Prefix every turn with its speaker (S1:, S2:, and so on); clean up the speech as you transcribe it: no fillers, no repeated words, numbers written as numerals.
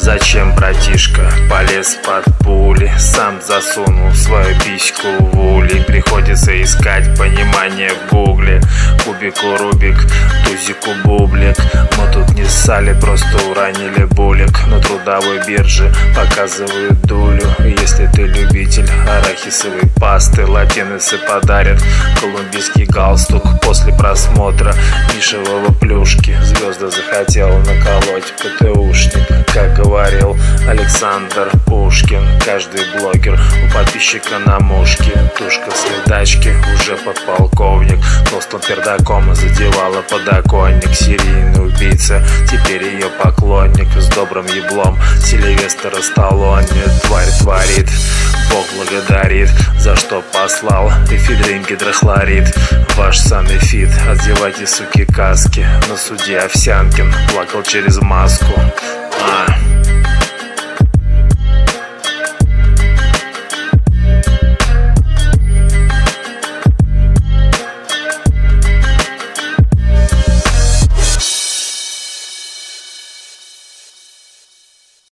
S1: Зачем, братишка, полез под пули? Сам засунул свою письку в улей. Приходится искать понимание в гугле. Кубику Рубик, тузику бублик. Мы тут не ссали, просто уронили булик. На трудовой бирже показывают дулю. Если ты любитель арахисовой пасты, латиносы подарят колумбийский галстук. После просмотра нишевого плюшки звезда захотела наколоть ПТУшник. Как говорил Александр Пушкин, каждый блогер у подписчика на мушке. Тушка следачки, уже подполковник, толстым пердаком задевала подоконник. Серийный убийца, теперь ее поклонник. С добрым еблом Сильвестра Сталлоне. Тварь творит, Бог благодарит, за что послал эфедрин гидрохлорид. Ваш санэфит, одевайте, суки, каски. На суде Овсянкин плакал через маску.